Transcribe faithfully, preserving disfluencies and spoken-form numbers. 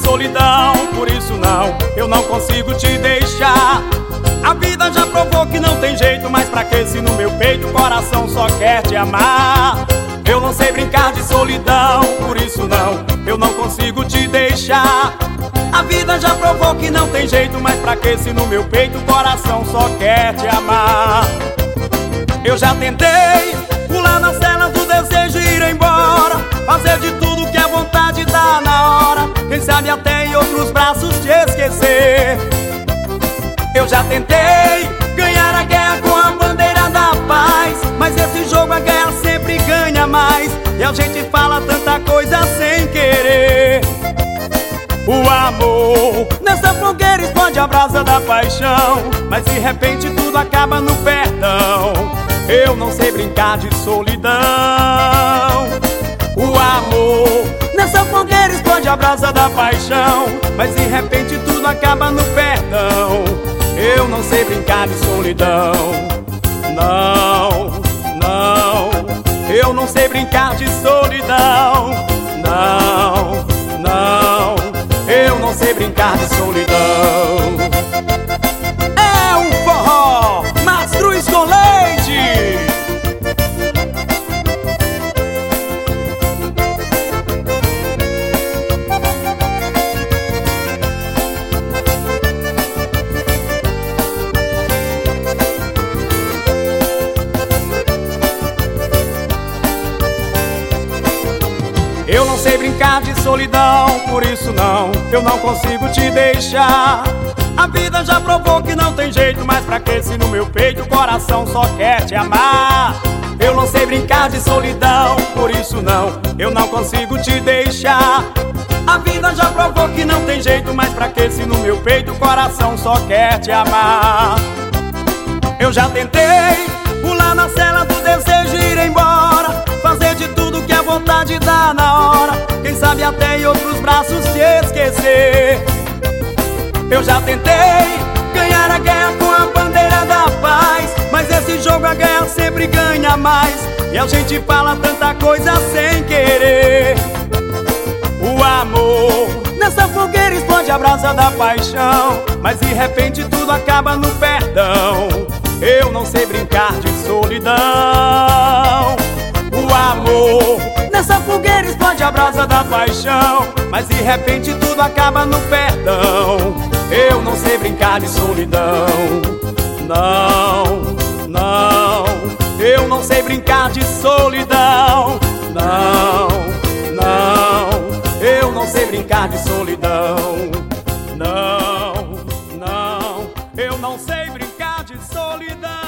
solidão, por isso não, eu não consigo te deixar. A vida já provou que não tem jeito, mas pra que se no meu peito o coração só quer te amar? Eu não sei brincar de solidão, por isso não, eu não consigo te deixar. A vida já provou que não tem jeito, mas pra que se no meu peito o coração só quer te amar? Eu já tentei pular na cela do desejo e ir embora, fazer de tudo que a vontade dá na hora, quem sabe até em outros braços te esquecer. Eu já tentei ganhar a guerra com a bandeira da paz, mas esse jogo a guerra sempre ganha mais, e a gente fala tanta coisa sem querer. O amor nessa fogueira explode a brasa da paixão, mas de repente tudo acaba no perdão. Eu não sei brincar de solidão. O amor nessa fogueira explode a brasa da paixão, mas de repente tudo acaba no perdão. Eu não sei brincar de solidão. Não, não, eu não sei brincar de solidão. Não, não, eu não sei brincar de solidão. É um forró Mastruz com leite. Eu não sei brincar de solidão, por isso não, eu não consigo te deixar. A vida já provou que não tem jeito, mas pra que se no meu peito o coração só quer te amar? Eu não sei brincar de solidão, por isso não, eu não consigo te deixar. A vida já provou que não tem jeito, mas pra que se no meu peito o coração só quer te amar? Eu já tentei pular na cela do desejo e ir embora, fazer de tudo que a vontade dá na hora, quem sabe até em outros braços te esquecer. Eu já tentei ganhar a guerra com a bandeira da paz, mas esse jogo a guerra sempre ganha mais, e a gente fala tanta coisa sem querer. O amor nessa fogueira explode a brasa da paixão, mas de repente tudo acaba no perdão. Eu não sei brincar de solidão. O amor nessa fogueira explode a brasa da paixão, mas de repente tudo acaba no perdão. Eu não sei brincar de solidão. Não, não, eu não sei brincar de solidão. Não, não, eu não sei brincar de solidão. Não, não, eu não sei brincar de solidão.